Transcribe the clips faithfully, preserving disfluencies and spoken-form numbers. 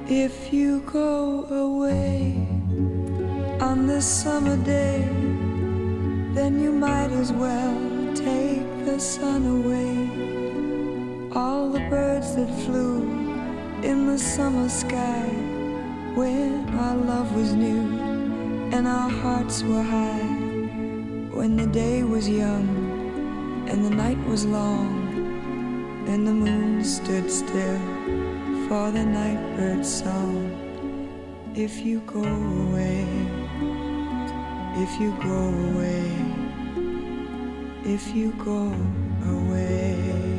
If you go away on this summer day, then you might as well take the sun away. All the birds that flew in the summer sky when our love was new and our hearts were high, when the day was young and the night was long and the moon stood still for the nightbird's song. If you go away, if you go away, if you go away.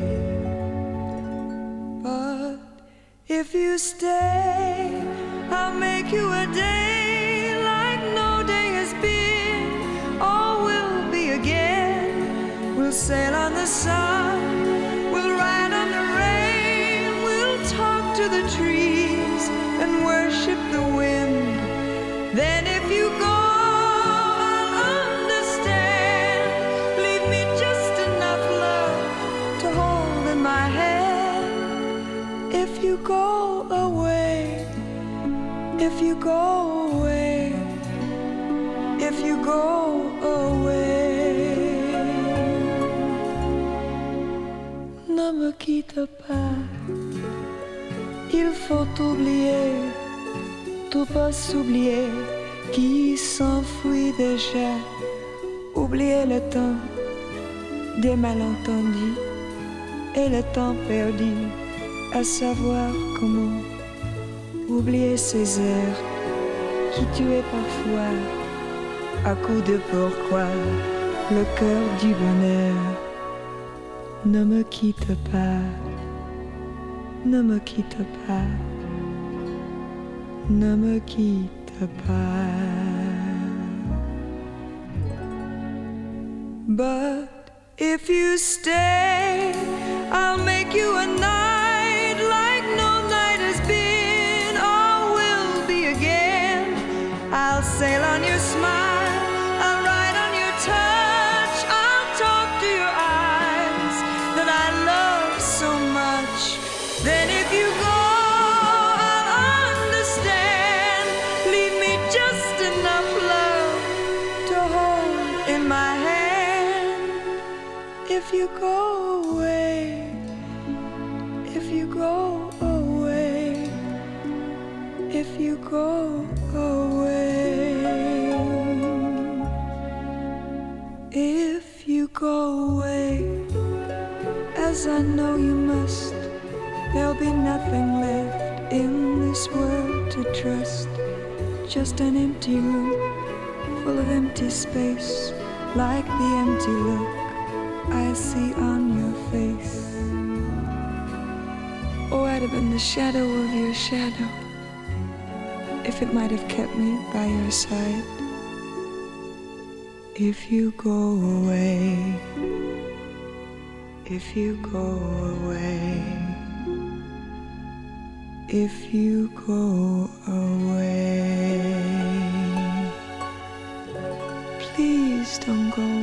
But if you stay, I'll make you a day like no day has been or will be again. We'll sail on the sun, we'll ride on the rain, we'll talk to the trees and worship the wind. Then if you go, if you go away, if you go away, if you go away. Ne me quitte pas, il faut oublier, tout pas s'oublier qui s'enfuit déjà. Oublier le temps des malentendus et le temps perdu, à savoir comment oublier ces heures qui tuaient parfois à coup de pourquoi le cœur du bonheur. Ne me quitte pas, ne me quitte pas, ne me quitte pas. But if you stay, I'll make you a night like no night has been or will be again. I'll sail on your smile, I'll ride on your touch, I'll talk to your eyes that I love so much. Then if you go, I'll understand. Leave me just enough love to hold in my hand. If you go away, if you go away, if you go away, if you go away, as I know you must, there'll be nothing left in this world to trust. Just an empty room full of empty space, like the empty look I see on your face. Oh, I'd have been the shadow of your shadow if it might have kept me by your side. If you go away, if you go away, if you go away, please don't go away.